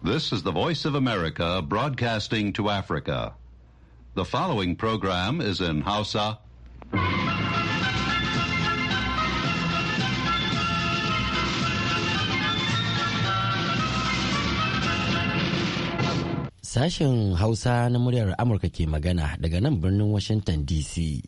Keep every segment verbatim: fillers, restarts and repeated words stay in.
This is the Voice of America broadcasting to Africa. The following program is in Hausa. Sashen Hausa na muryar Amurka ke magana daga nan birnin Washington D C.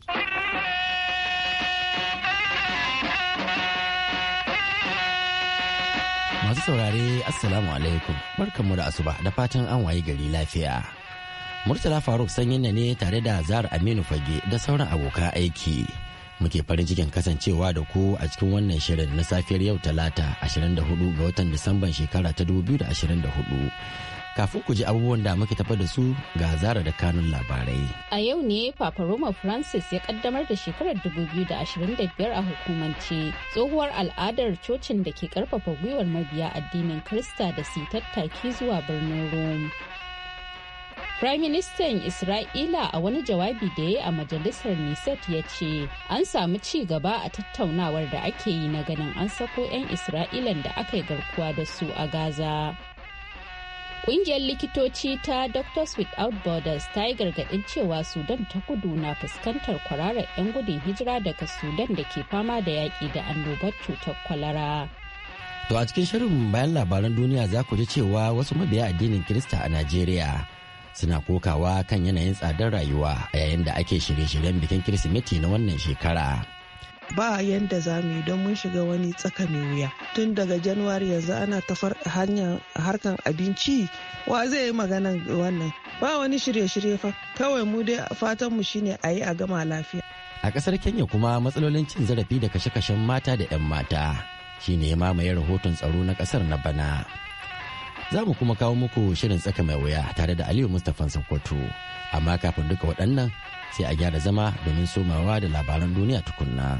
Masu saurare Assalamu alaikum, barkanmu da asuba da fatan an waye gari lafiya. Murtala Faruk sanyin ne tare da Zahra Aminu Fage da sauran abokan aiki. Muke farin cikin kasancewa da ku a cikin wannan shirin na safiyar yau Talata ashirin da hudu ga watan Disamban shekara ta dubu biyu da ashirin da hudu. Kafin ku ji abubuwan da muke tafa da su ga Zara da kanun labarai. A yau ne Papa Roma Francis ya kaddamar da shekarar dubu biyu da ashirin da biyar a hukumance tsohuwar al'adar cocin da ke karfafa gwiwar mabiya addinin Kirista da su tattaki zuwa birnin Rome. Prime Minister Isra'ila a wani jawabi da ya yi a majalisar Knesset ya ce an samu ci gaba a tattaunawar da ake yi na ganin an sako 'yan Isra'ilan da aka yi garkuwa da su a Gaza. Ƙungiyar likitoci ta Doctors Without Borders ta yi gargaɗin cewa Sudan ta kudu na fuskantar kwararar 'yan gudun hijira daga Sudan da ke fama da yaƙi da annobar cutar kwalara. To a cikin shirin bayan labaran duniya za ku ji cewa wasu mabiya addinin Kirista a Najeriya suna kokawa kan yanayin tsadar rayuwa a yayin da ake shirye-shiryen bikin Kirsimeti na wannan shekara. Ba yanda za mu yi don mun shiga wani tsaka mai wuya tun daga januwari yanzu ana tafar hanyar harkan abinci wa zai yi maganan wannan ba wani shirye-shirye fa kawai mu dai fatan mu shine a yi a gama lafiya. A kasar Kenya kuma matsalolin cin zarafi da kashe-kashen mata da 'yan mata shine ya mamaye rahoton tsaro na kasar na bana. Za mu kuma kawo muku shirin tsaka mai wuya tare da Aliyu Mustapha Sokoto, amma kafin duka waɗannan sai a gyara zama domin somawa da labaran duniya tukunna.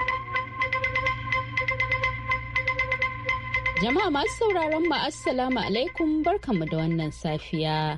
Jama'a masu sauraron mu assalamu alaikum barkanmu da wannan safiya.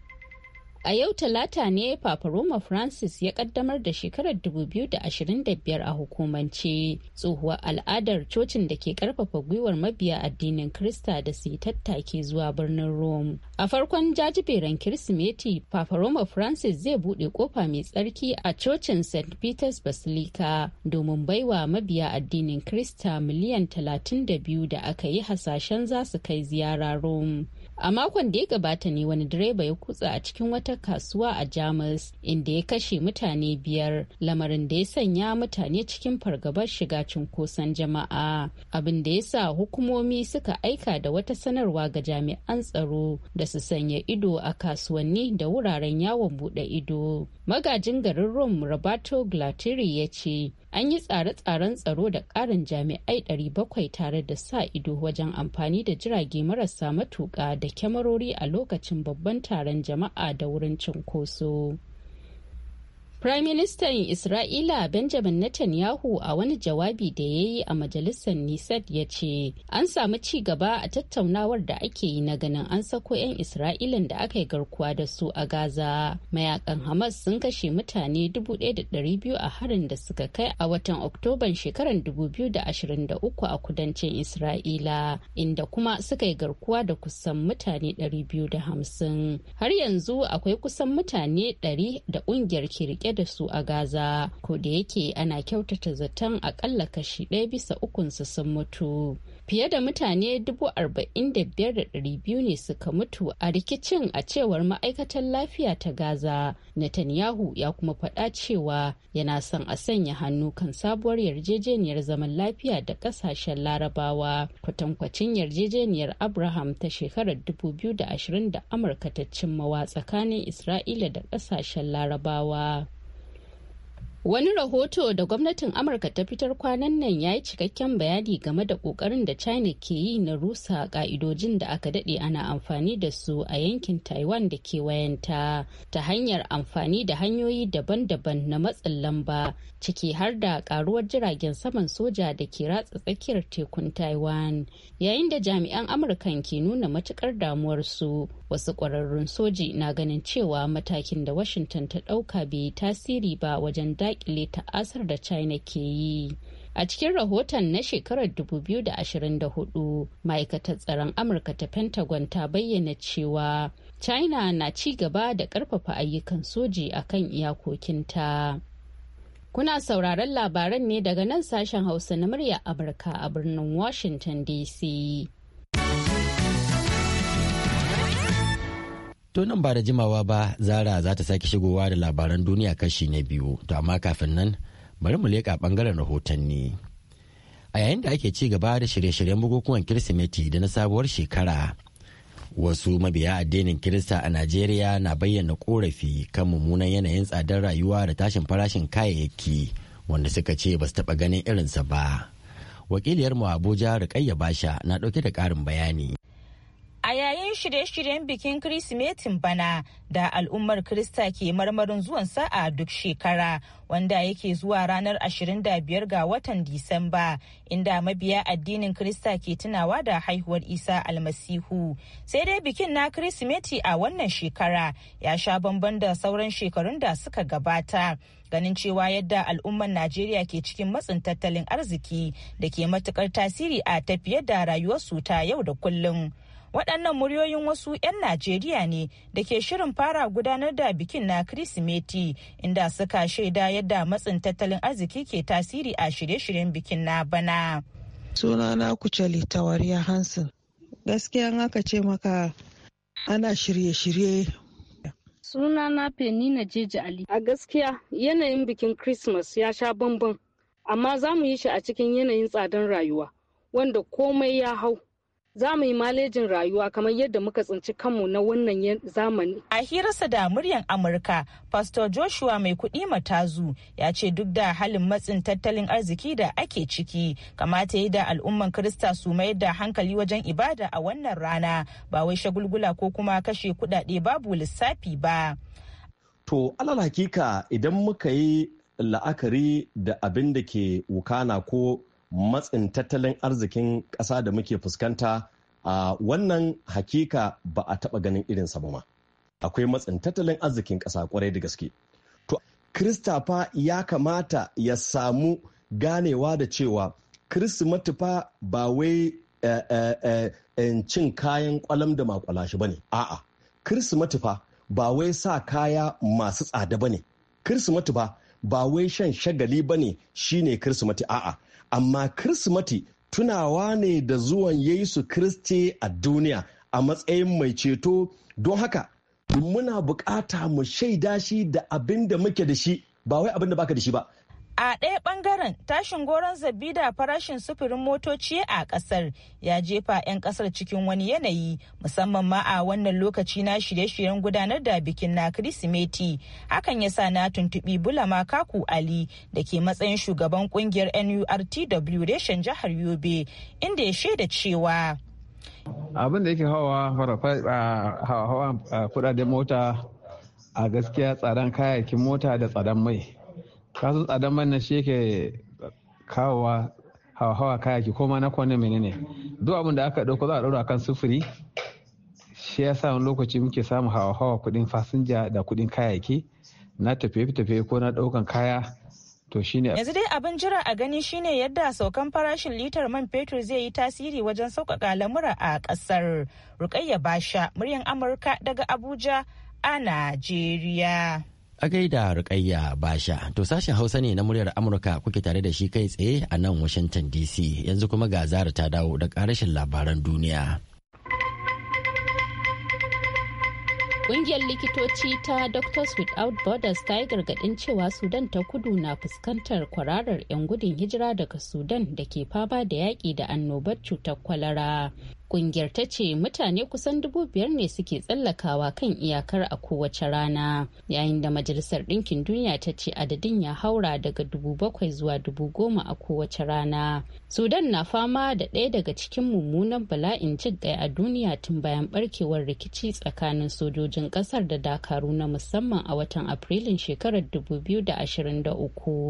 A yau Talata ne Papa Roma Francis ya kaddamar da shekarar dubu biyu da ashirin da biyar a hukumance tsohuwar al'adar cocin da ke karfafa gwiwar mabiya addinin Kirista da su yi tattaki zuwa birnin Rome. A farkon jajiberin Kirsimeti, Papa Roma Francis zai buɗe kofa mai tsarki a cocin Saint Peter's Basilica domin baiwa mabiya addinin Kirista miliyan talatin da biyu da aka yi hasashen za su kai ziyara Rome. A makon da ya gabata ne wani direba ya kutsa a cikin wata kasuwa a Jamus inda ya kashe mutane biyar, lamarin da ya sanya mutane cikin fargabar shiga cunkoson jama'a. Abin da ya sa hukumomi suka aika da wata sanarwa ga jami'an tsaro da su sanya ido a kasuwanni da wuraren yawon bude ido. Magajin garin Rome Roberto Gualtieri ya ce an yi tsare-tsaren tsaro da ƙarin jami'ai ɗari bakwai tare da sa ido wajen amfani da jirage marasa matuƙa da kyamarori a lokacin babban taron jama'a da wurin cinkoso. Prime Minister Isra'ila Benjamin Netanyahu a wani jawabi da ya yi a majalisar Knesset ya ce an samu ci gaba a tattaunawar da ake yi na ganin an sako 'yan Isra'ilan da aka yi garkuwa da su a Gaza. Mayakan Hamas sun kashe mutane dubu ɗaya da ɗari biyu a harin da suka kai a watan Oktoban shekarar dubu biyu da ashirin da uku a kudancin Isra'ila, inda kuma suka yi garkuwa da kusan mutane ɗari biyu da hamsin. Har yanzu akwai kusan mutane ɗari da ƙungiyar ke rike da su a Gaza, ko da yake ana kyautata zaton akalla kashi ɗaya bisa ukunsu sun mutu. Fiye da mutane dubu arba'in da biyar da ɗari biyu ne suka mutu a rikicin a cewar ma'aikatar lafiya ta Gaza. Netanyahu ya kuma faɗa cewa yana son a sanya hannu kan sabuwar yarjejeniyar zaman lafiya da ƙasashen Larabawa, kwatankwacin yarjejeniyar Abraham ta shekarar dubu biyu da ashirin da Amurka ta cimmawa tsakanin Isra'ila da ƙasashen Larabawa. Wani rahoto da gwamnatin Amurka ta fitar kwanan nan ya yi cikakken bayani game da ƙoƙarin da China ke yi na rusa ƙa'idojin da aka daɗe ana amfani da su a yankin Taiwan da kewayenta ta hanyar amfani da hanyoyi daban-daban na matsin lamba, ciki har da ƙaruwar jiragen saman soja da ke ratsa tsakiyar tekun Taiwan. Yayin da jami'an Amurkan ke nuna matuƙar damuwarsu, wasu ƙwararrun soji na ganin cewa matakin da Washington ta ɗauka bai yi tasiri ba wajen daƙile ta'asar da China ke yi. A cikin rahoton na shekarar dubu biyu da ashirin da hudu, ma'aikatar tsaron Amurka ta Pentagon ta bayyana cewa China na ci gaba da ƙarfafa ayyukan soji a kan iyakokinta. Kuna sauraron labaran ne daga nan sashen Hausa na murya Amurka a birnin Washington D C. To nan ba da jimawa ba, Zara za ta sake shigowa da labaran duniya kashi na biyu. To amma kafin nan, bari mu leƙa ɓangaren rahotanni. A yayin da ake ci gaba da shirye-shiryen bukukuwan Kirsimeti da na sabuwar shekara, wasu mabiya addinin Kirista a Najeriya na bayyana korafi kan mummunan yanayin tsadar rayuwa da tashin farashin kayayyaki wanda suka ce ba su taɓa ganin irinsa ba. Wakiliyarmu Abuja Rukayya Basha na ɗauke da ƙarin bayani. A yayin shirye-shiryen bikin Kirsimetin bana da al'ummar Kirista ke marmarin zuwan sa'a duk shekara, wanda yake zuwa ranar ashirin da biyar ga watan Disamba, inda mabiya addinin Kirista ke tunawa da haihuwar Isa Almasihu. Sai dai bikin na Kirsimeti a wannan shekara ya sha bamban da sauran shekarun da suka gabata. Ganin cewa yadda al'ummar Najeriya ke cikin matsin tattalin arziki da ke matukar tasiri a tafiyar da rayuwarsu ta yau da kullum. Waɗannan muryoyin wasu 'yan Najeriya ne da ke shirin fara gudanar da bikin na Kirsimeti, inda suka shaida yadda matsin tattalin arziki ke tasiri a shirye-shiryen bikin na bana. Sunana Kuchali Tawariya Hansen. Gaskiya aka ce maka ana shirye-shirye. Sunana Penina Jeji Ali. A gaskiya yanayin bikin Christmas ya sha bamban, amma za mu yi shi a cikin yanayin tsadar rayuwa, wanda komai ya hau. Za mu yi malejin rayuwa kamar yadda muka tsinci kanmu na wannan zamani. A hirarsa da muryar Amurka, Pastor Joshua Mai Kuɗi Matazu ya ce duk da halin matsin tattalin arziki da ake ciki, kamata yi da al'umman Kirista su mayar da hankali wajen ibada a wannan rana, ba wai shagulgula ko kuma kashe kuɗaɗe babu lissafi ba. To, alal hakika idan muka yi la'akari da abin da ke wukana ko matsin tattalin arzikin ƙasa da muke fuskanta, a wannan hakika ba a taɓa ganin irinsa ba ma. Akwai matsin tattalin arzikin ƙasa ƙwarai da gaske. To, Kirista fa ya kamata ya samu ganewa da cewa Kirsimeti fa ba wai cin kayan kwalam da makwalashi ba ne. A'a, Kirsimeti fa ba wai sa kaya masu tsada ba ne. Kirsimeti fa ba wai shan shagali ba ne shine Kirsimeti. A'a, amma Kirsimeti tunawa ne da zuwan Yesu Kiristi a duniya a matsayin mai ceto. Don haka muna bukata mu shaida shi da abin da muke da shi, ba wai abin da baka da shi ba. A ɗaya ɓangaren, tashin goron zabi da farashin sufurin motoci a ƙasar ya jefa 'yan ƙasar cikin wani yanayi, musamman ma a wannan lokaci na shirye-shiryen gudanar da bikin na Kirsimeti. Hakan ya sa na tuntuɓi Bulama Kaku Ali da ke matsayin shugaban ƙungiyar N U R T W reshen jihar Yobe, inda ya shaida cewa abin da yake hawa hawa kudaden mota a gaskiya tsadan kayayyakin mota da tsadan mai. Kasu tsadan man nan shi yake kawowa hawa kayaki ko ma na kwane menene, duk abin da aka dauko za a daura kan sufuri. Shi ya sa wani lokaci muke samu hawa hawa kudin fasinja da kudin kayaki na tafiye-tafiye ko na daukan kaya. To shine yanzu dai abin jira a gani shine yadda saukan farashin litar man fetur zai yi tasiri wajen sauƙaƙa lamura a ƙasar. Rukayya Basha, muryar Amurka daga Abuja a Najeriya. A gaida Rukayya Basha, to sashen Hausa ne na muryar Amurka kuke tare da shi kai tsaye a nan Washington D C. Yanzu kuma ga Zara ta dawo da ƙarashin labaran duniya. Ƙungiyar likitoci ta Doctors Without Borders ta yi gargaɗin cewa Sudan ta kudu na fuskantar kwararar 'yan gudun hijira daga Sudan da ke fama da yaƙi da annobar cutar kwalara. Ƙungiyar ta ce mutane kusan dubu biyar ne suke tsallakawa kan iyakar a kowace rana, yayin da Majalisar Ɗinkin Duniya ta ce adadin ya haura daga dubu bakwai zuwa dubu goma a kowace rana. Sudan na fama da ɗaya daga cikin mummunan bala'in jin ƙai a duniya tun bayan barkewar rikici tsakanin sojojin ƙasar da dakaru na musamman a watan Afrilun shekarar dubu biyu da ashirin da uku.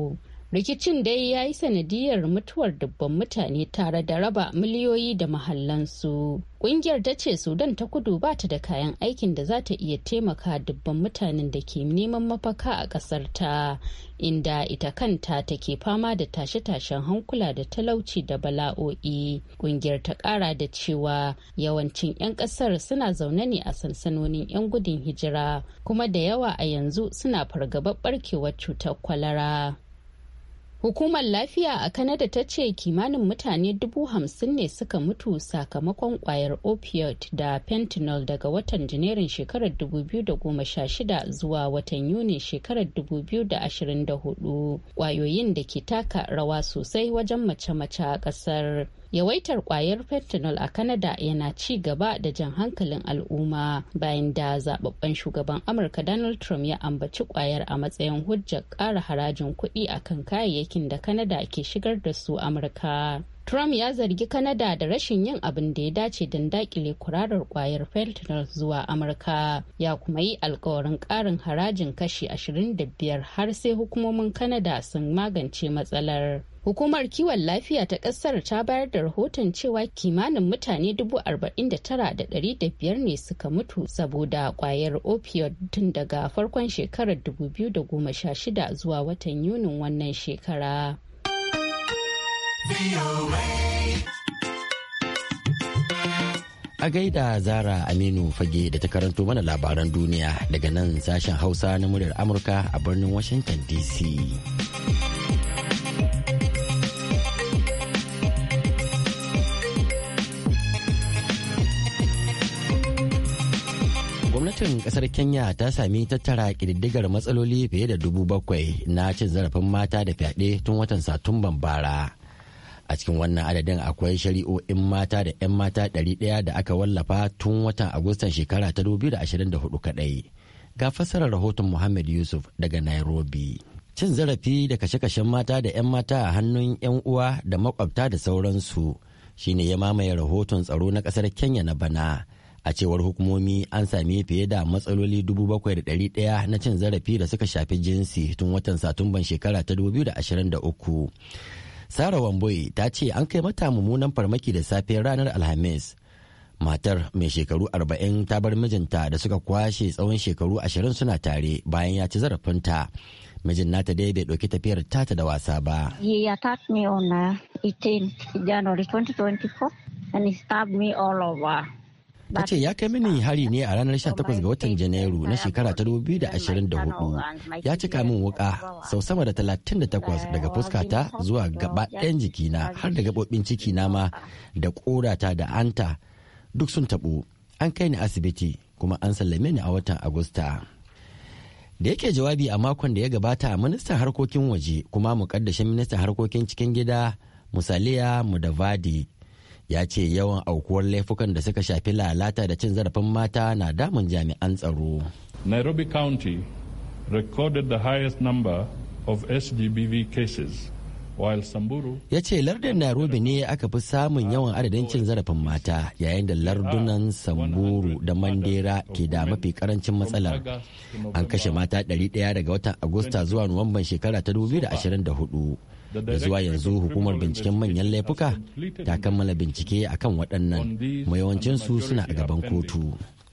Rikicin dai ya yi sanadiyar mutuwar dubban mutane tare da raba miliyoyi da mahallansu. Kungiyar ta ce Sudan ta kudu ba ta da kayan aikin da za ta iya taimaka dubban mutanen da ke neman mafaka a ƙasar ta, inda ita kanta take fama da tashe-tashen hankula da talauci da bala'o'i. Kungiyar ta ƙara da cewa yawancin 'yan ƙasar suna zaune ne a sansanonin 'yan gudun hijira, kuma da yawa a yanzu suna fargabar barkewar cutar kwalara. Hukumar lafiya a Canada ta ce kimanin mutane dubu hamsin ne suka mutu sakamakon kwayar opioid da fentanyl daga watan Janairun shekarar dubu biyu da goma sha shida zuwa watan Yuni shekarar dubu biyu da ashirin da hudu. Kwayoyin da ke taka rawa sosai wajen mace-mace a kasar. Yawaitar kwayar fentanyl a Canada yana ci gaba da jan hankalin al'umma bayan da zababben shugaban Amurka Donald Trump ya ambaci kwayar a matsayin hujjar ƙara harajin kuɗi akan kayayyakin da Canada ke shigar da su Amurka. Trump ya zargi Canada da rashin yin abin da ya dace don dakile kurarar kwayar fentanyl zuwa Amurka. Ya kuma yi alkawarin ƙarin harajin kashi ashirin da biyar har sai hukumomin Canada sun magance matsalar. Hukumar kiwon lafiya ta kasar ta bayar da rahoton cewa kimanin mutane dubu arba'in da tara da ɗari da biyar ne suka mutu saboda kwayar opioid tun daga farkon shekarar dubu biyu da goma sha shida zuwa watan Yunin wannan shekara. A gaida Zara Aminu Fage da ta karanto mana labaran duniya daga nan sashen Hausa na muryar Amurka a birnin Washington D C. Gwamnatin kasar Kenya ta sami tattara ƙididdigar matsaloli fiye da dubu bakwai na cin zarafin mata da fyaɗe tun watan Satumban bara. A cikin wannan adadin akwai shari'o'in mata da 'yan mata ɗari ɗaya da aka wallafa tun watan Agustan shekara ta dubu biyu da ashirin da hudu kaɗai. Ga fassarar rahoton Muhammad Yusuf daga Nairobi. Cin zarafi da kashe-kashen mata da 'yan mata a hannun 'yan uwa da makwabta da sauransu shine ya mamaye rahoton tsaro na ƙasar Kenya na bana. A cewar hukumomi an sami fiye da matsaloli dubu bakwai da ɗari ɗaya na cin zarafi da suka shafi jinsi tun watan Satumban shekara ta dubu biyu da ashirin da uku. Sarah Wamboi ta ce an kai mata mummunan farmaki da safiyar ranar Alhamis. Matar mai shekaru arba'in ta bar mijinta da suka kwashe tsawon shekaru ashirin suna tare bayan ya ci zarafinta. Mijin nata dai bai ɗauki tafiyar tata da wasa ba. He attacked me on uh, eighteen January twenty twenty-four and he stabbed me all over. Ta ce ya kai mini hari ne a ranar sha takwas ga watan Janairu na shekara ta dubu biyu da ashirin da hudu. Ya cika min wuka sau sama da talatin da takwas daga fuskata zuwa gaba ɗayan jikina har da gaɓoɓin cikina ma da ƙorata da anta duk sun taɓu. An kai ni asibiti kuma an sallame ni a watan Agusta. Da yake jawabi a makon da ya gabata, ministan harkokin waje kuma muƙaddashin ministan harkokin cikin gida Musalia Mudavadi ya ce yawan aukuwar laifukan da suka shafi lalata da cin zarafin mata na damun jami'an tsaro. Nairobi County recorded the highest number of S G B V cases, while Samburu... Ya ce lardin Nairobi ne aka fi samun yawan adadin cin zarafin mata, yayin da lardunan Samburu da Mandera ke da mafi karancin matsalar. An kashe mata ɗari ɗaya daga watan Agusta zuwa Nuwamban shekara ta dubu biyu da ashirin da hudu. Da zuwa yanzu hukumar binciken manyan laifuka ta kammala bincike akan waɗannan, yawancinsu suna a gaban kotu.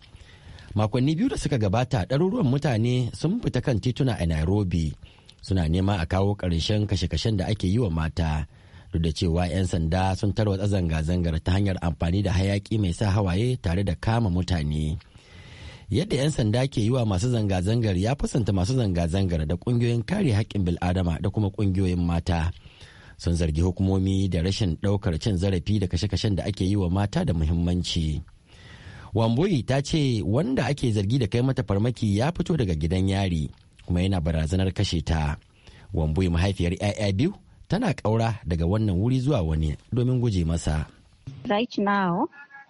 Makonni biyu da suka gabata ɗaruruwan mutane sun fita kan tituna a Nairobi suna nema a kawo ƙarshen kashe-kashen da ake yi wa mata, duk da cewa 'yan sanda sun tarwatsa zanga-zangar ta hanyar amfani da hayaƙi mai sa hawaye tare da kama mutane. Yadda 'yan sanda ke yi wa masu zanga-zangar ya fusanta masu zanga-zangar da kungiyoyin kare haƙƙin bil'adama da kuma kungiyoyin mata. Sun zargi hukumomi da rashin ɗaukar cin zarafi da kashe-kashen da ake yi wa mata da muhimmanci. Wambui ta ce wanda ake zargi da kai mata farmaki ya fito daga gidan yari kuma yana barazanar kashe ta. Wambui mahaifiyar 'ya'ya biyu tana ƙaura daga wannan wuri zuwa wani domin guje masa. Right now,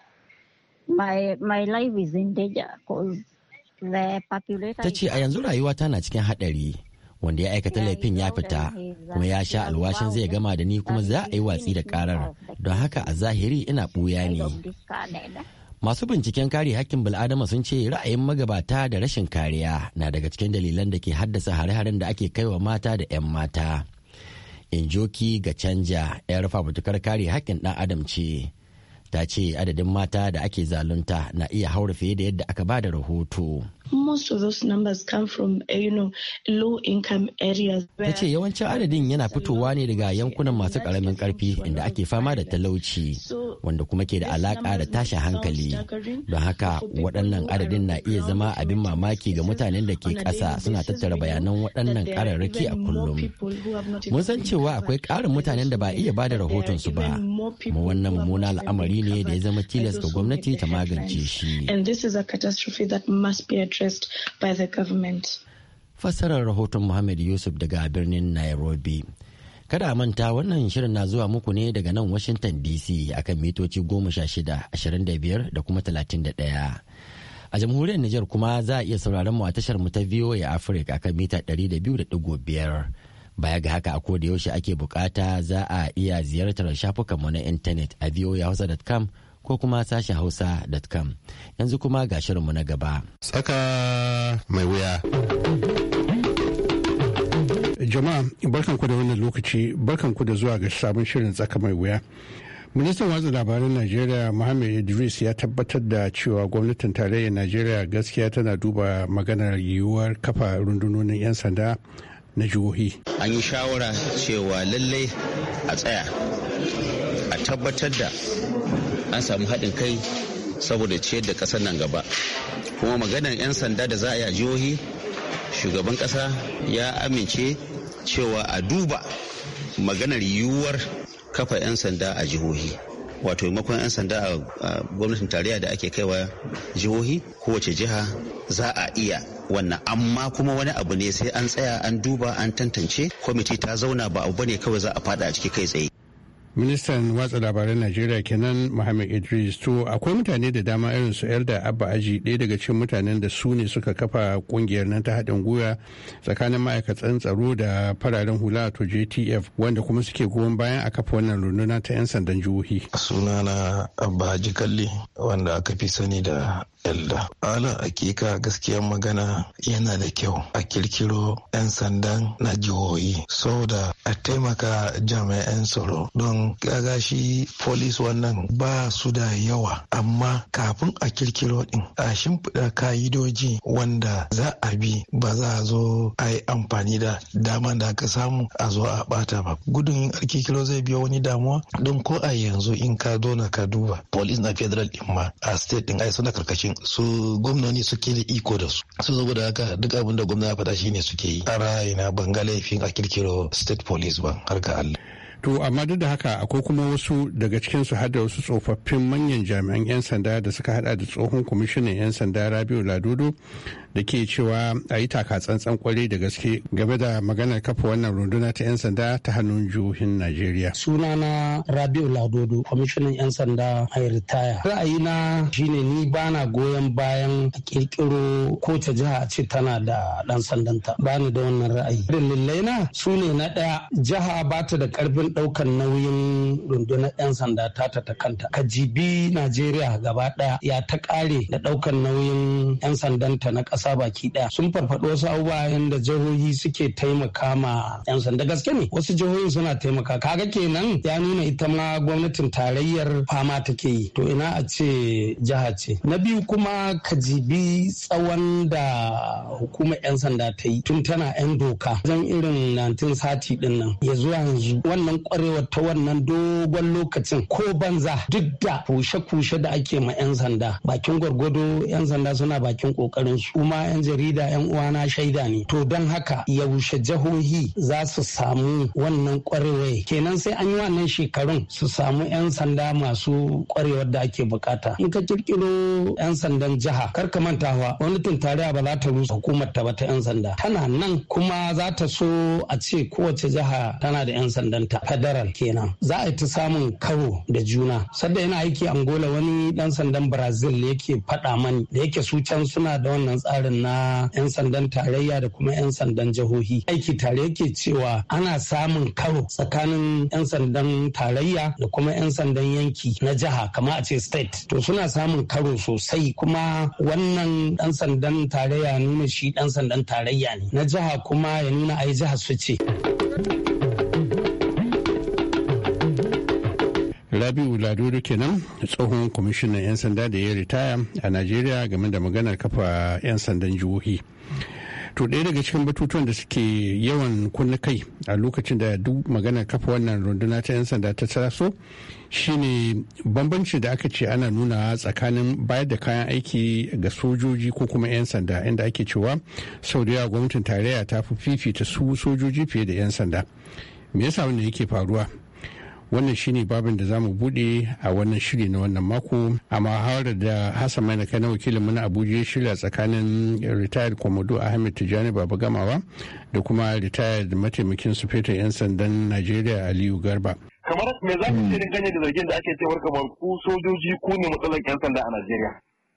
My, my life is in danger because the population... Ta ce a yanzu rayuwa tana cikin haɗari. Wanda ya aikata laifin ya fita kuma ya sha alwashin zai gama da ni kuma za a yi watsi da karar. Don haka a zahiri ina ɓuya ne. Masu binciken kare hakkin bil'adama sun ce ra'ayin magabata da rashin kariya na daga cikin dalilan da ke haddasa hare-haren da ake kaiwa mata da 'yan mata. Injoki Gachanja, 'yar fafutukar kare haƙƙin ɗan adam ce. Ta ce adadin mata da ake zalunta na iya haura fiye da yadda aka ba da rahoto. Most of those numbers come from, you know, low income areas. Ta ce yawancin adadin yana fitowa ne daga yankunan masu karamin karfi inda ake fama da talauci wanda kuma ke da alaka da tashin hankali. Don haka waɗannan adadin na iya zama abin mamaki ga mutanen da ke ƙasa suna tattara bayanan waɗannan ƙararraki a kullum. Mun san cewa akwai ƙarin mutanen da ba iya ba da rahotonsu ba. Mu wannan mummuna al'amari ne da ya zama tilas ga gwamnati ta magance shi. And this is a catastrophe that must be addressed by the government. Fassarar rahoton Muhammad Yusuf daga birnin Nairobi. Kada a manta wannan shirin na zuwa muku ne daga nan Washington D C akan mitoci goma sha shida, ashirin da biyar da kuma talatin da ɗaya. A jamhuriyar Nijar kuma za a iya sauraron mu a tashar mu ta V O A Africa akan mita ɗari da biyu da ɗigo biyar. Baya ga haka a koda yaushe ake bukata za a iya ziyartar shafukanmu na intanet a voahausa dot com ko kuma sashen hausa dot com. Yanzu kuma ga shirinmu na gaba. Tsaka mai wuya. Jama'a barkanku da wannan lokaci, barkanku da zuwa ga sabon shirin tsaka mai wuya. Ministan watsa labaran Najeriya Muhammad Idris ya tabbatar da cewa gwamnatin tarayyar Najeriya gaskiya tana duba maganar yiwuwar kafa rundunonin 'yan sanda na jihohi. An yi shawara cewa lallai a tsaya a tabbatar da an samu haɗin kai saboda ciyar da ƙasar nan gaba. Kuma maganar 'yan sanda da za a yi a jihohi, shugaban ƙasa ya amince cewa a duba maganar yiwuwar kafa 'yan sanda a jihohi. Wato maimakon 'yan sanda a gwamnatin tarayya da ake kaiwa jihohi, kowace jiha za a iya wannan, amma kuma wani abu ne sai an tsaya an duba an tantance, kwamiti ta zauna, ba abu bane kawai za a fada a ciki kai tsaye. Ministan watsa labaran Najeriya kenan Muhammad Idris. To akwai mutane da dama irin su Elda Abba Aji, ɗaya daga cikin mutanen da su ne suka kafa kungiyar nan ta haɗin gwiwa tsakanin ma'aikatan tsaro da fararen hula to J T F, wanda kuma suke goyon bayan a kafa wannan runduna ta 'yan sandan jihohi. Sunana Abba Aji Kalli, wanda aka fi sani da Elda. Ala hakika gaskiyar magana yana da kyau a kirkiro 'yan sandan na jihohi saboda a taimaka jami'an tsaro, don gaga shi polis wannan ba su da yawa, amma kafin a kirkiro din a shimfiɗa ka'idoji wanda za a bi, ba za a zo a yi amfani da dama da aka samu a zo a bata ba. Gudun a kirkiro zai biyo wani damuwa, don ko a yanzu in ka dona ka duba polis na federal din ma a state din ai suna karkashin su gwamnoni suke da iko da su, su saboda haka duk abin da gwamna ya faɗa shine suke yi. A ra'ayina ban ga laifin a kirkiro state police ba, har ga Allah. To amma duk da haka akwai kuma wasu daga cikinsu har da wasu tsofaffin manyan jami'an 'yan sanda da suka hada da tsohon kwamishinan 'yan sanda Rabiu Ladodo da ke cewa a yi taka tsantsan kwarai da gaske game da maganar kafa wannan runduna ta 'yan sanda ta hannun jihohin Najeriya. Sunana Rabiu Ladodo, kwamishinan 'yan sanda a ritaya. Ra'ayina shine ni bana goyon bayan a kirkiro ko ta jiha a ce tana da dan sandanta. Bani da wannan ra'ayi. Dalilai na su ne na ɗaya, jiha ba ta da karfin ɗaukan nauyin rundunar 'yan sanda ta ta kanta. Ka jibi Najeriya gaba ɗaya ya ta ƙare da ɗaukan nauyin 'yan sandanta na ƙasa baki ɗaya. Sun farfaɗo wasu abubuwa yadda jihohi suke taimaka ma 'yan sanda. Gaske ne wasu jihohin suna taimaka. Kaga kenan ya nuna ita ma gwamnatin tarayyar fama take yi. To ina a ce jiha ce. Na biyu kuma ka jibi tsawon da hukumar 'yan sanda ta yi tun tana 'yan doka. Zan irin nineteen thirty ɗin nan ya zuwa yanzu wannan kwarewar ta wannan dogon lokacin ko banza, duk da kushe-kushe da ake ma 'yan sanda bakin gwargwado 'yan sanda suna bakin kokarin su, kuma 'yan jarida 'yan uwana shaida ne. To don haka yaushe jihohi za su samu wannan kwarewar? Kenan sai an yi wannan shekarun su samu 'yan sanda masu kwarewar da ake bukata. In ka kirkiro 'yan sandan jiha, kar ka mantawa gwamnatin tarayya ba za ta rusa hukumar ta ba ta 'yan sanda, tana nan kuma za ta so a ce kowace jiha tana da 'yan sandanta federal kenan. Za a yi ta samun karo da juna. Sadda yana aiki Angola, wani dan sandan Brazil yake faɗa mani da yake su can suna da wannan tsarin na 'yan sandan tarayya da kuma 'yan sandan jihohi aiki tare, yake cewa ana samun karo tsakanin 'yan sandan tarayya da kuma 'yan sandan yanki na jiha, kama a ce state. To suna samun karo sosai, kuma wannan dan sandan tarayya nuna shi dan sandan tarayya ne, na jiha kuma ya nuna ai jiha su ce. Rabiu Ladodo kenan tsohon kwamishinan 'yan sanda da ya ritaya a Najeriya game da maganar kafa 'yan sandan jihohi. To ɗaya daga cikin batutuwan da suke yawan kunna kai a lokacin da duk maganar kafa wannan runduna ta 'yan sanda ta taso shine bambanci da aka ce ana nuna tsakanin bayar da kayan aiki ga sojoji ko kuma 'yan sanda, inda ake cewa sau da yawa gwamnatin tarayya ta fi fifita su sojoji fiye da 'yan sanda. Me yasa wannan yake faruwa? Wannan shine babin da zamu bude a wannan shiri na wannan mako, amma har da Hassan Maina kai na wakilin mu na Abuja ya shirya tsakanin retired Commodore Ahmed Tijani Baba Gamawa da kuma retired mataimakin sufetan 'yan sandan Najeriya Aliyu Garba. Kamar me za ka ce dangane da zargin da ake cewar kamar ku sojoji ku ne matsalar 'yan sanda a Najeriya?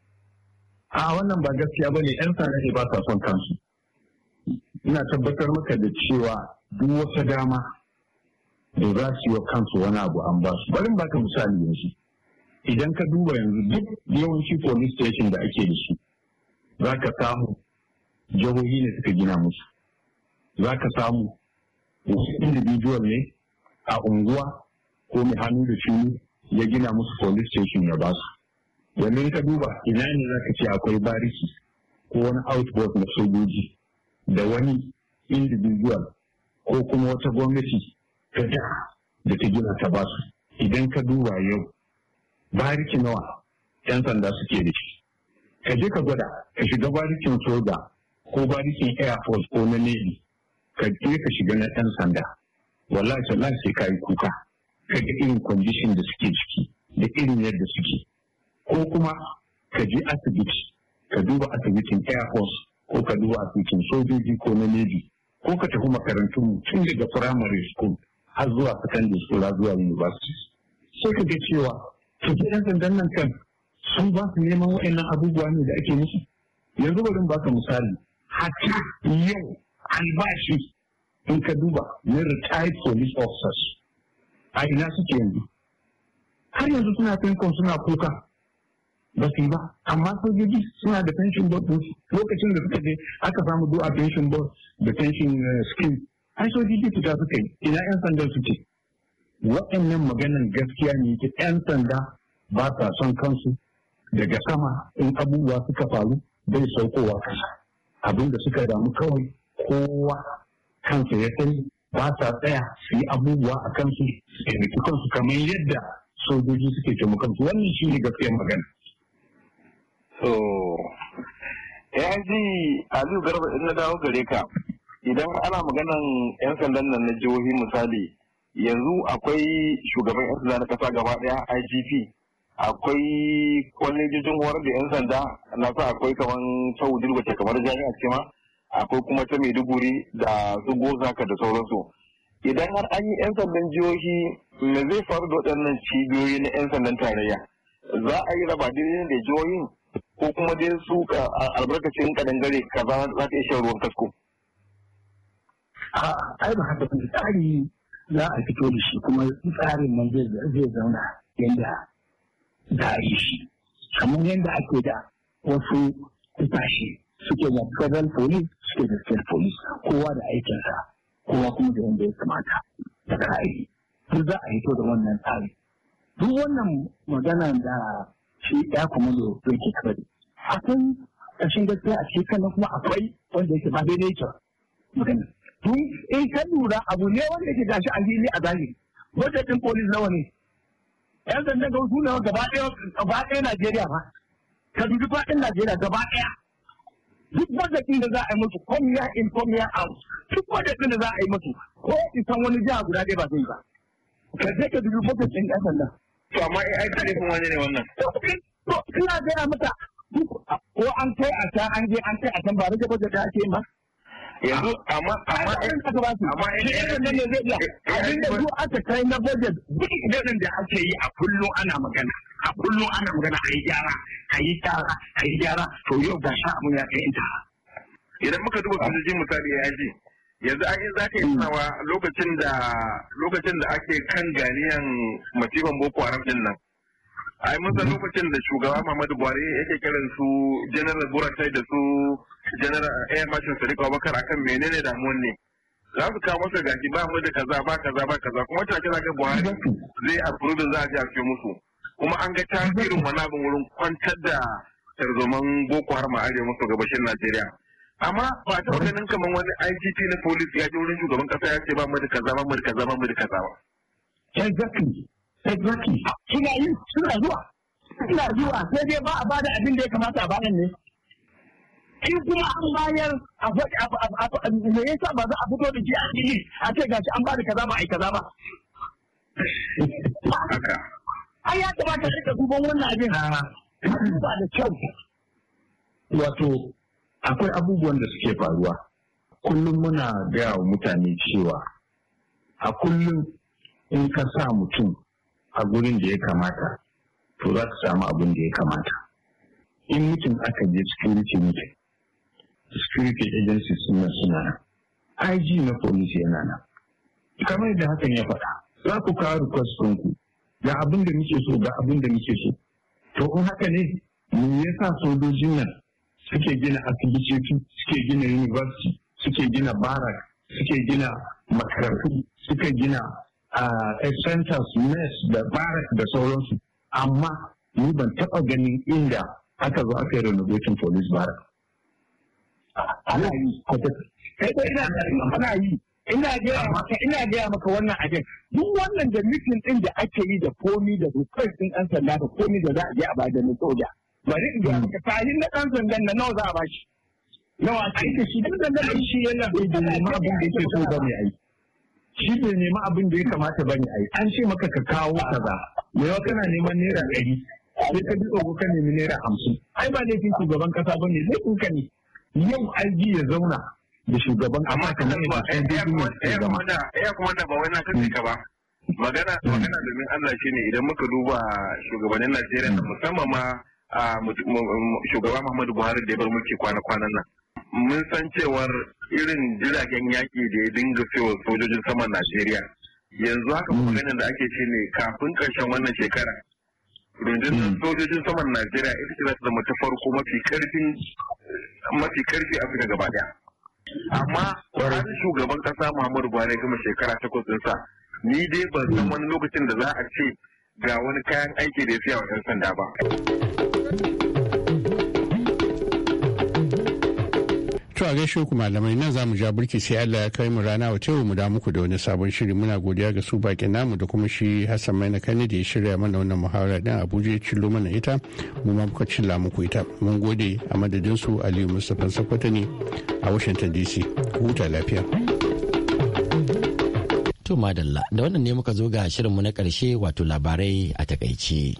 A wannan ba gaskiya bane, 'yan sanda ne ba sa son kansu. Ina tabbatar maka da cewa duk wata dama da za su yi wa kansu wani abu an ba su. Bari baka misali yanzu. Idan ka duba yanzu duk yawanci police station da ake da shi, za ka samu jihohi ne suka gina musu. Za ka samu wasu individual ne a unguwa ko mai hannu da shuni ya gina musu police station ya ba su. Yanzu ka duba ina ne za ka ce akwai bariki ko wani outpost na sojoji da wani individual ko kuma wata gwamnati ta da ta gina ta ba su. Idan ka duba yau bariki nawa 'yan sanda suke da shi, ka je ka gwada ka shiga barikin soja ko barikin air force ko na navy, ka je ka shiga na 'yan sanda, wallahi wallahi sai ka yi kuka ka ga irin condition da suke ciki da irin yadda suke. Ko kuma ka je asibiti ka duba asibitin air force ko ka duba asibitin sojoji ko na navy, ko ka tafi makarantun tun daga primary school har zuwa secondary school har zuwa university, sai ka ga cewa to yan sandan nan kan sun ba su neman wa'annan abubuwa ne da ake musu. Yanzu bari ba ka misali, hatta yau albashi in ka duba na retired police officers a ina suke yanzu, har yanzu suna pension suna kuka ba su yi ba, amma sojoji suna da pension board lokacin da suka je aka samu do a pension board da pension scheme, ai sojoji fita suka yi, ina 'yan sandan suke. Waɗannan maganan gaskiya ne ke 'yan sanda ba sa son kansu, daga sama in abubuwa suka faru bai saukowa kasa. Abin da suka damu kawai kowa kansa ya sani, ba sa tsaya su yi abubuwa a kansu su taimaki kansu kamar yadda sojoji suke taimakon kansu. Wannan shi ne gaskiyar magana. So, ya ji Aliyu Garba, in na dawo gare ka, idan ana maganan 'yan sandan nan na jihohi misali, yanzu akwai shugaban 'yan sanda na kasa gaba daya I G P, akwai kwalejojin horar da 'yan sanda na sa akwai kamar sau jirgwace kamar jami'a ce ma, akwai kuma ta Maiduguri da su Gozaka da sauransu. Idan har an yi 'yan sandan jihohi, me zai faru da waɗannan cibiyoyi na 'yan sandan tarayya? Za a yi raba daidai da jihohin ko kuma dai su albarkacin kadangare kaza za ta iya shan ruwan kasko? Ai ba haka kuma tsari za a fito da shi, kuma tsarin nan zai zauna yadda za a yi shi. Kamar yadda ake da wasu kasashe suke da federal police suke da state police, kowa da aikinsa, kowa kuma da yadda ya kamata da ra'ayi. Duk za a fito da wannan tsari. Duk wannan magana da shi ya kuma da yake kawai. Akwai ƙarshen gaskiya a cikin nan, kuma akwai wanda yake ba daidai yake magana. Tun in ka lura abu ne wanda yake gashi a fili a zahiri. Wajen ɗin polis nawa ne? Yan sandan ga su ne gaba ɗaya gaba ɗaya Najeriya ba. Ka dubi faɗin Najeriya gaba ɗaya. Duk wajen ɗin da za a yi musu come year in come year out. Duk wajen ɗin da za a yi musu ko isan wani jiha guda ɗaya ba zai ba. Ka je ka dubi wajen ɗin yan sandan. To amma ai ai ne wani ne wannan. To ina gaya mata ko an kai a can an je an kai a can ba rage budget da ake ba. Yanzu amma amma amma idan ne zai iya abin da duk aka kai na budget duk idan da ake yi a kullum ana magana a kullum ana magana a yi gyara a yi gyara a yi gyara to yau ga sha abun ya kai inta. Idan muka duba sojoji misali ya ji yanzu an yi za ka yi tunawa lokacin da lokacin da ake kan ganiyan masifan Boko Haram din nan. Ai mun san lokacin da shugaba Muhammadu Buhari yake kiran su General Buratai da su General Air Marshal Sadiq Abubakar akan menene damuwan ne. za su kawo masa gashi ba mu da kaza ba kaza ba kaza kuma take za ga Buhari zai approve za a ji a fiye musu kuma an ga tasirin wani abin wurin kwantar da tarzoman Boko Haram a arewa maso gabashin Najeriya. Amma ba ta ganin kamar wani I G P na police ya je wurin shugaban kasa ya ce ba mu da kaza ba mu da kaza ba mu da kaza ba. Exactly. Exactly. Suna yi suna zuwa. Suna zuwa sai dai ba a bada abin da ya kamata a bada ne. In kuma an bayar a faɗi me yasa ba za a fito da shi a fili a ce gashi an bada kaza ba a yi kaza ba. Haka. Ai ya kamata ka duban wannan abin ba da kyau. Wato akwai abubuwan da suke faruwa. Kullum muna gaya wa mutane cewa a kullum in ka sa mutum a gurin da ya kamata to za ka samu abin da ya kamata. In mutum aka je security meeting, security agencies suna suna nan, I G na police yana nan. Kamar da hakan ya faɗa, za ku kawo request ɗinku ga abin da muke so ga abin da muke so. To in haka ne, me yasa sojojin nan suke gina asibitoci, suke gina university, suke gina barak, suke gina makarantu, suke gina uh, centers, mess da barak da sauransu. Amma ni ban taɓa ganin inda aka zo aka yi renovating police barak. Ana yi, kai ko ina ana yi, ina gaya maka ina gaya maka wannan abin. Duk wannan da mitin din da ake yi da komi da request din ɗan sanda da komi da za a je a bada na soja. Bari in gaya maka tahin na ɗan sandan na nawa za a bashi. Nawa a da shi duk da nan shi yana bai da nema abin da yake so bane ai. Shi bai nema abin da ya kamata bane ai. An ce maka ka kawo kaza. Me yawa kana neman naira ɗari. Sai ka bi tsoro ka nemi naira hamsin. Ai ba laifin shugaban kasa bane laifin ka ne. Yau aiki ya zauna da shugaban kasa kamar yadda ɗan duniya ke zama. Ya kuma da ba wai na kasance ka ba. Magana magana domin Allah shine idan muka duba shugabannin Najeriya da musamman ma shugaba Muhammadu Buhari da ya bar mulki kwana-kwanan nan. Mun san cewar irin jiragen yaƙi da ya dinga cewa sojojin saman Najeriya. Yanzu haka maganin da ake ce ne kafin ƙarshen wannan shekara. Rundunar sojojin saman Najeriya ita ce za ta zama ta farko mafi karfin mafi karfi Afirka gaba daya. Amma har shugaban kasa Muhammadu Buhari gama shekara takwas ɗinsa ni dai ban san wani lokacin da za a ce ga wani kayan aiki da ya siya wa 'yan sanda ba. To a gaishe ku malamai nan za mu ja burki sai Allah ya kai mu rana wa tewu mu da muku da wani sabon shiri muna godiya ga su bakin namu da kuma shi Hassan Maina Kani da ya shirya mana wannan muhawara din Abuja ya cillo mana ita mu ma muka cilla muku ita mun gode a madadin su Aliyu Mustapha Sakwata ne a Washington D C huta lafiya. To madalla da wannan ne muka zo ga shirinmu na ƙarshe wato labarai a takaice.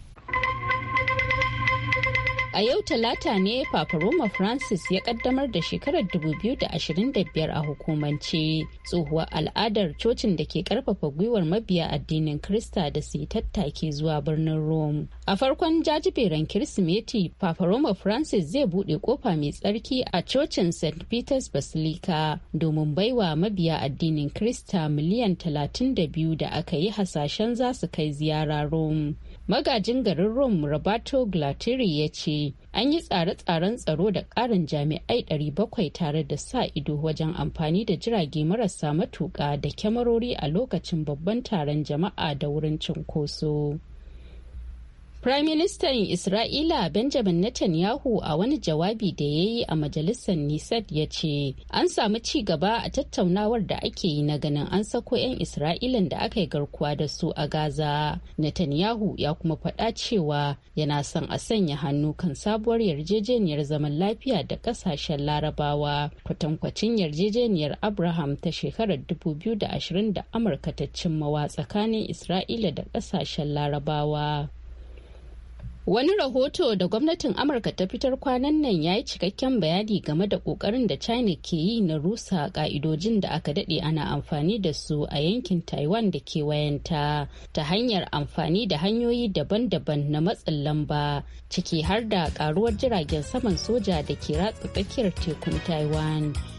A yau Talata ne Papa Roma Francis ya kaddamar da shekarar dubu biyu da ashirin da biyar a hukumance tsohuwar al'adar cocin da ke karfafa gwiwar mabiya addinin Krista da su yi tattaki zuwa birnin Rome. A farkon jajiberin Kirsimeti, Papa Roma Francis zai buɗe kofa mai tsarki a cocin Saint Peter's Basilica domin baiwa mabiya addinin Krista miliyan talatin da biyu da aka yi hasashen za su kai ziyara Rome. Magajin garin Rome Roberto Glattieri ya ce an yi tsare-tsaren tsaro da ƙarin jami'ai ɗari bakwai tare da sa ido wajen amfani da jirage marasa matuƙa da kyamarori a lokacin babban taron jama'a da wurin cinkoso. Prime Minister Isra'ila Benjamin Netanyahu a wani jawabi da ya yi a majalisar Nisad ya ce an samu ci gaba a tattaunawar da ake yi na ganin an sako 'yan Isra'ilan da aka yi garkuwa da su a Gaza. Netanyahu ya kuma faɗa cewa yana son a sanya hannu kan sabuwar yarjejeniyar zaman lafiya da ƙasashen Larabawa kwatankwacin yarjejeniyar Abraham ta shekarar dubu biyu da ashirin da Amurka ta cimmawa tsakanin Isra'ila da ƙasashen Larabawa. Wani rahoto da gwamnatin Amurka ta fitar kwanan nan ya yi cikakken bayani game da ƙoƙarin da China ke yi na rusa ƙa'idojin da aka daɗe ana amfani da su a yankin Taiwan da kewayenta ta hanyar amfani da hanyoyi daban-daban na matsin lamba, ciki har da ƙaruwar jiragen saman soja da ke ratsa tsakiyar tekun Taiwan.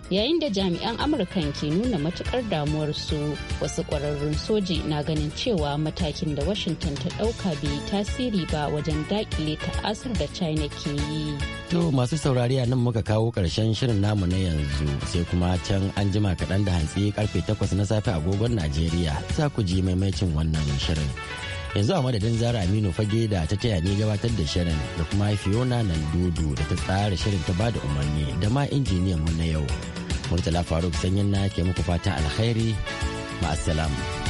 yayin da jami'an amurkan ke nuna matukar damuwarsu. Wasu kwararrun soji na ganin cewa matakin da washington ta dauka bai tasiri ba wajen dakile ta'asar da china ke yi. To masu saurari a nan muka kawo karshen shirin namu na yanzu, sai kuma can an jima kaɗan da hantsi karfe takwas na safe agogon najeriya za ku ji maimacin wannan shirin. Yanzu a madadin Zara Aminu Fage da ta taya ni gabatar da shirin da kuma Fiona Nandudu da ta tsara shirin ta bada umarni da ma injiniyan mu na yau. Murtala Faruk Sanyin na ke muku fatan alkhairi. Ma'assalam.